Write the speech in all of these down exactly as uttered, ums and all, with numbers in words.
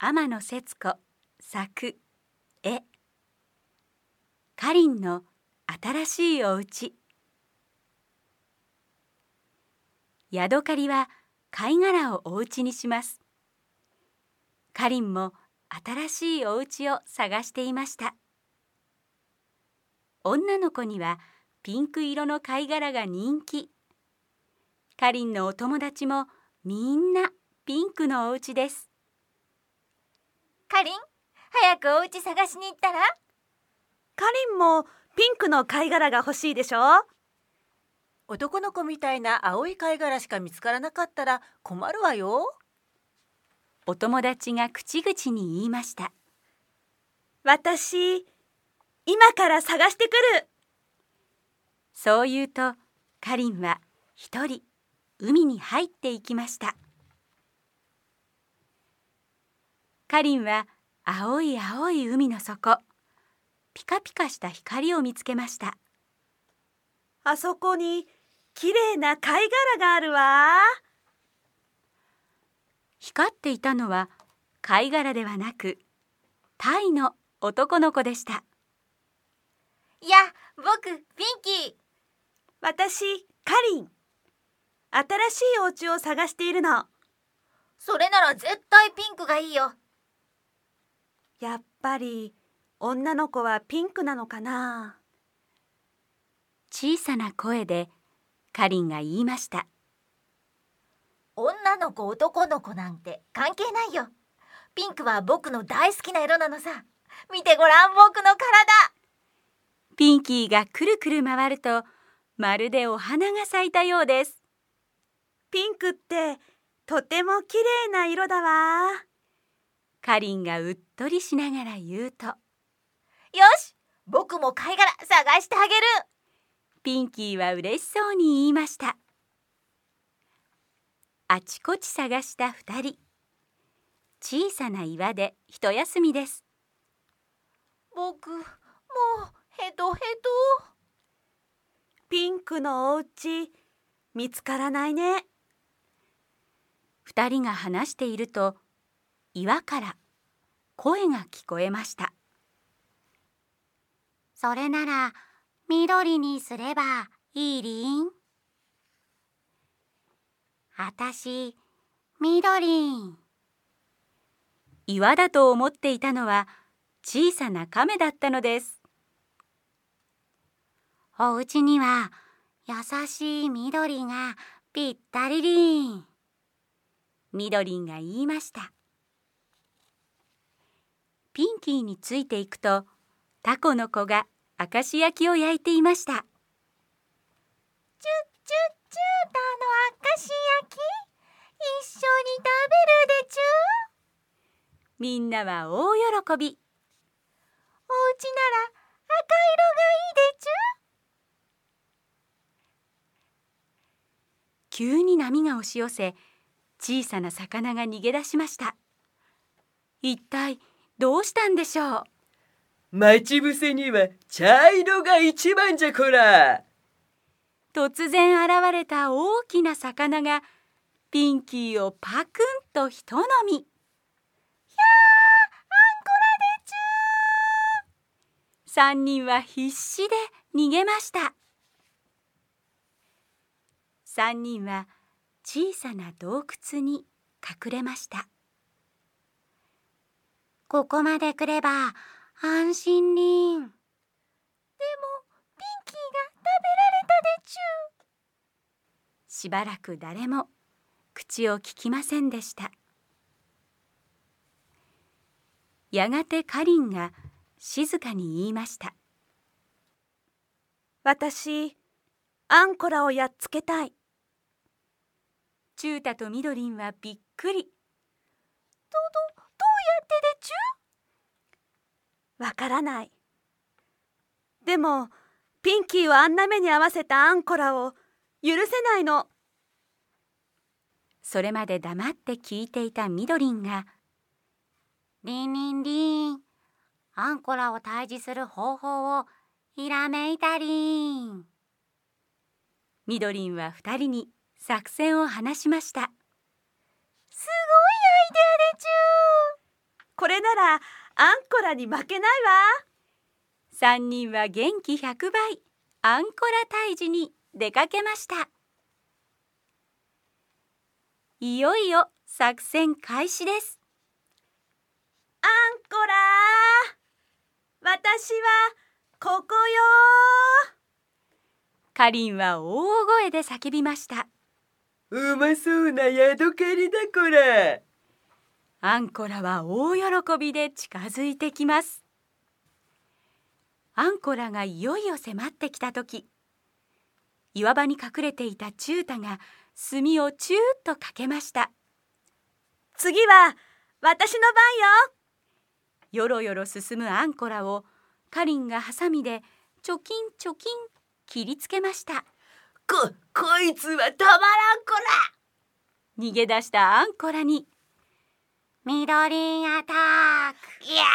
天野節子作絵かりんの新しいおうち。ヤドカリは貝殻をおうちにします。かりんも新しいおうちを探していました。女の子にはピンク色の貝殻が人気。かりんのお友達もみんなピンクのおうちです。 かりん、早くおうち探しに行ったら？ かりんもピンクの貝殻が欲しいでしょ？ 男の子みたいな青い貝殻しか見つからなかったら困るわよ。 お友達が口々に言いました。 私、今から探してくる。 そう言うと、かりんは一人海に入っていきました。かりんは青い青い海の底、ピカピカした光を見つけました。 あそこにきれいな貝殻があるわ。 光っていたのは貝殻ではなく、タイの男の子でした。 いや、僕、ピンキー。 私、かりん。新しいお家を探しているの。 それなら絶対ピンクがいいよ。 やっぱり女の子はピンクなのかな。 小さな声でかりんが言いました。 女の子男の子なんて関係ないよ。ピンクは僕の大好きな色なのさ。見てごらん、僕の体。 ピンキーがくるくる回ると、まるでお花が咲いたようです。 ピンクってとてもきれいな色だわ。 かりんがうっとりしながら言うと、よし、僕も貝殻探してあげる。 ピンキーは嬉しそうに言いました。あちこち探したふたり。小さな岩で一休みです。 僕、もうヘトヘト。 ピンクのお家、見つからないね。 二人が話していると、岩から声が聞こえました。 それなら緑にすればいいりん。あたし、緑ん。 岩だと思っていたのは小さな亀だったのです。 おうちには優しい緑がぴったりりん。 緑が言いました。ピンキーについていくと、タコの子が明石焼きを焼いていました。チュッチュッチュータの明石焼き、一緒に食べるでちゅ。 みんなは大喜び。 おうちなら赤色がいいでちゅ。 急に波が押し寄せ、小さな魚が逃げ出しました。一体どうしたんでしょう。 待ち伏せには茶色が一番じゃこら。 突然現れた大きな魚がピンキーをパクンとひと飲み。ひゃー、あんこらでちゅー。三人は必死で逃げました。三人は小さな洞窟に隠れました。 ここまで来れば安心りん。でもピンキーが食べられたでちゅ。 しばらく誰も口をききませんでした。やがてかりんが静かに言いました。 私、アンコラをやっつけたい。 チュータとみどりんはびっくり。 ど、ど、どうやってでちゅ？ わからない。でも、ピンキーをあんな目に遭わせたアンコラを許せないの。 それまで黙って聞いていたみどりんが、 りんりんりん、アンコラを退治する方法をひらめいたりん。 みどりんは二人に作戦を話しました。 すごいアイデアでちゅ。 これならアンコラに負けないわ。 三人は元気ひゃくばい、アンコラ退治に出かけました。いよいよ作戦開始です。 アンコラー、私はここよー。カリンは大声で叫びました。 うまそうなヤドカリだこら。 アンコラは大喜びで近づいてきます。アンコラがいよいよ迫ってきたとき、岩場に隠れていたチュータが墨をチューッとかけました。 次は私の番よ。 よろよろ進むアンコラをカリンがハサミでチョキンチョキン切りつけました。 こ、こいつはたまらんこら。逃げ出したアンコラに、 緑アタック、 いや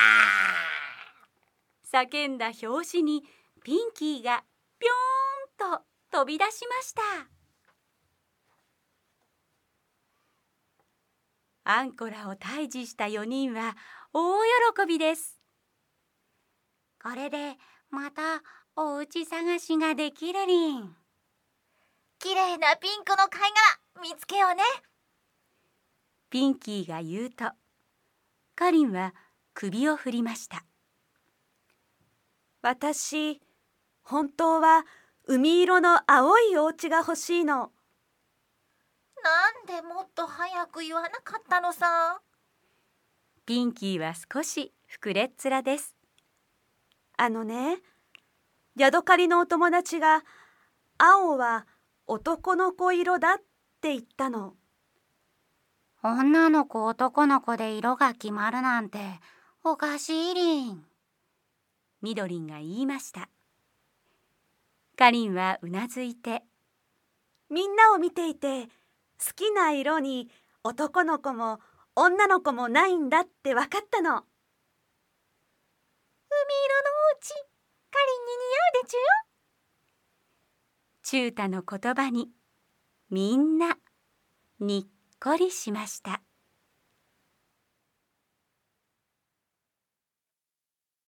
ー叫んだ拍子にピンキーがぴょーんと飛び出しました。アンコラを退治したよにんは大喜びです。 これでまたおうち探しができるりん。 きれいなピンクの貝殻見つけようね。 ピンキーが言うと、カリンは首を振りました。 私、本当は海色の青いお家が欲しいの。 なんでもっと早く言わなかったのさ。 ピンキーは少し膨れっ面です。 あのね、ヤドカリのお友達が青は男の子色だって言ったの。 女の子男の子で色が決まるなんておかしいりん。 ミドリンが言いました。カリンはうなずいて、 みんなを見ていて好きな色に男の子も女の子もないんだって分かったの。 海色のお家、カリンに似合うでちゅよ。 チュータの言葉にみんなにっこりしました。